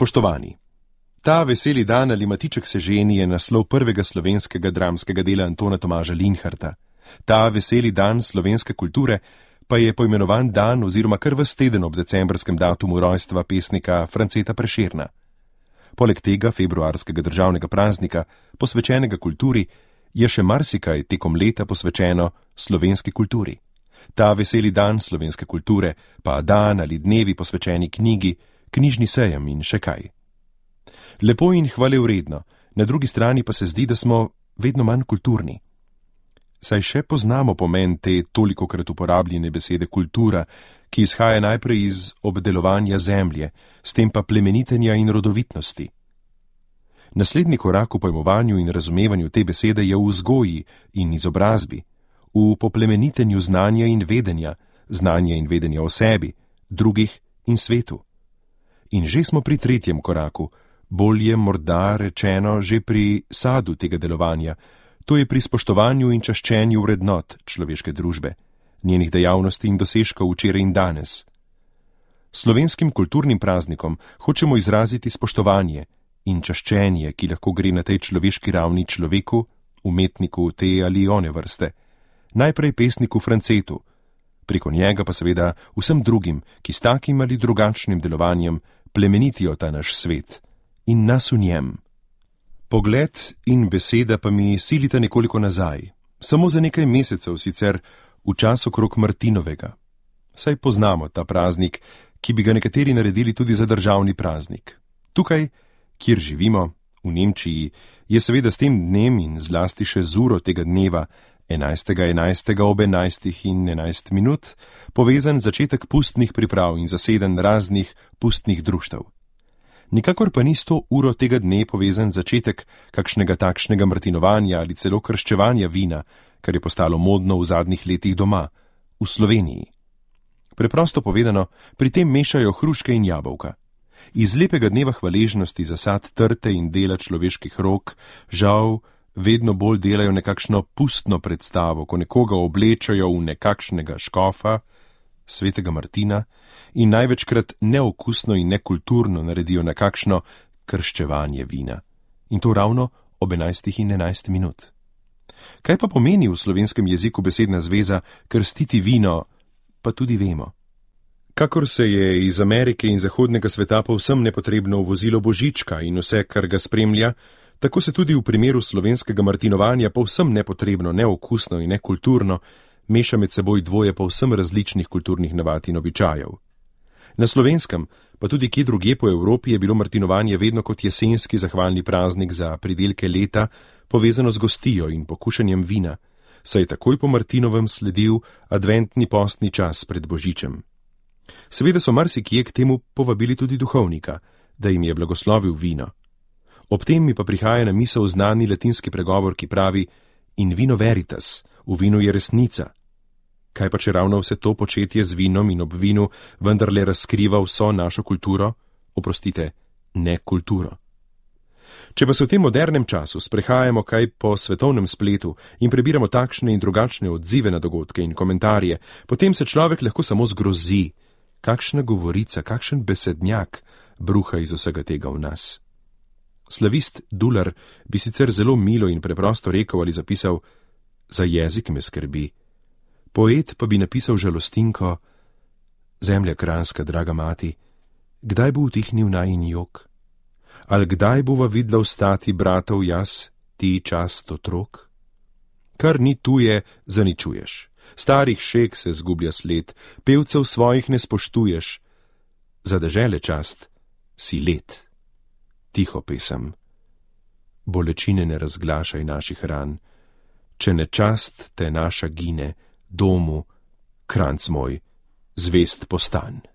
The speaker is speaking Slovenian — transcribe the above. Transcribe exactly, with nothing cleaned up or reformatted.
Spoštovani, ta veseli dan ali Matiček se ženi je naslov prvega slovenskega dramskega dela Antona Tomaža Linharta. Ta veseli dan slovenske kulture pa je poimenovan dan oziroma kar ves teden ob decembrskem datumu rojstva pesnika Franceta Prešerna. Poleg tega februarskega državnega praznika, posvečenega kulturi, je še marsikaj tekom leta posvečeno slovenski kulturi. Ta veseli dan slovenske kulture, pa dan ali dnevi posvečeni knjigi, knjižni sejem in še kaj. Lepo in hvalevredno, na drugi strani pa se zdi, da smo vedno manj kulturni. Saj še poznamo pomen te tolikokrat uporabljene besede kultura, ki izhaja najprej iz obdelovanja zemlje, s tem pa plemenitenja in rodovitnosti. Naslednji korak v pojmovanju in razumevanju te besede je v vzgoji in izobrazbi, v poplemenitenju znanja in vedenja, znanja in vedenja o sebi, drugih in svetu. In že smo pri tretjem koraku, bolje morda rečeno že pri sadu tega delovanja, to je pri spoštovanju in čaščenju vrednot človeške družbe, njenih dejavnosti in dosežkov včeraj in danes. Slovenskim kulturnim praznikom hočemo izraziti spoštovanje in čaščenje, ki lahko gre na tej človeški ravni človeku, umetniku te ali one vrste, najprej pesniku Francetu, preko njega pa seveda vsem drugim, ki s takim ali drugačnim delovanjem plemenitijo ta naš svet in nas v njem. Pogled in beseda pa mi silita nekoliko nazaj, samo za nekaj mesecev sicer v čas okrog Martinovega. Saj poznamo ta praznik, ki bi ga nekateri naredili tudi za državni praznik. Tukaj, kjer živimo, v Nemčiji, je seveda s tem dnem in zlasti še z uro tega dneva, enajstega enajstega ob enajstih in enajst minut, povezan začetek pustnih priprav in zaseden raznih pustnih društev. Nikakor pa ni s to uro tega dne povezan začetek kakšnega takšnega martinovanja ali celo krščevanja vina, kar je postalo modno v zadnjih letih doma, v Sloveniji. Preprosto povedano, pri tem mešajo hruške in jabolka. Iz lepega dneva hvaležnosti za sad trte in dela človeških rok, žal, vedno bolj delajo nekakšno pustno predstavo, ko nekoga oblečajo v nekakšnega škofa, svetega Martina, in največkrat neokusno in nekulturno naredijo nekakšno krščevanje vina. In to ravno ob enajstih in enajst minut. Kaj pa pomeni v slovenskem jeziku besedna zveza krstiti vino, pa tudi vemo. Kakor se je iz Amerike in zahodnega sveta povsem nepotrebno uvozilo božička in vse, kar ga spremlja, tako se tudi v primeru slovenskega martinovanja povsem nepotrebno, neokusno in nekulturno meša med seboj dvoje povsem različnih kulturnih navad in običajev. Na Slovenskem, pa tudi kje drugje po Evropi, je bilo martinovanje vedno kot jesenski zahvalni praznik za pridelke leta, povezano z gostijo in pokušanjem vina, saj je takoj po Martinovem sledil adventni postni čas pred božičem. Seveda so marsikje k temu povabili tudi duhovnika, da jim je blagoslovil vino. Ob tem mi pa prihaja na misel znani latinski pregovor, ki pravi in vino veritas, v vinu je resnica. Kaj pa če ravno vse to početje z vinom in ob vinu vendarle razkriva vso našo kulturo, oprostite, ne kulturo. Če pa se v tem modernem času sprehajamo kaj po svetovnem spletu in prebiramo takšne in drugačne odzive na dogodke in komentarje, potem se človek lahko samo zgrozi, kakšna govorica, kakšen besednjak bruha iz vsega tega v nas. Slavist Dular bi sicer zelo milo in preprosto rekel ali zapisal: za jezik me skrbi. Poet pa bi napisal žalostinko: zemlja kranjska, draga mati, kdaj bo utihnil najin jok? Ali kdaj bova videla vstati bratov jaz, ti čast otrok? Kar ni tuje, zaničuješ. Starih šeg se zgublja sled, pevcev svojih ne spoštuješ. Za dežele čast si let. Tiho pesem. Bolečine ne razglašaj naših ran. Če nečast te naša gine, domu, Kranjc moj, zvest postan.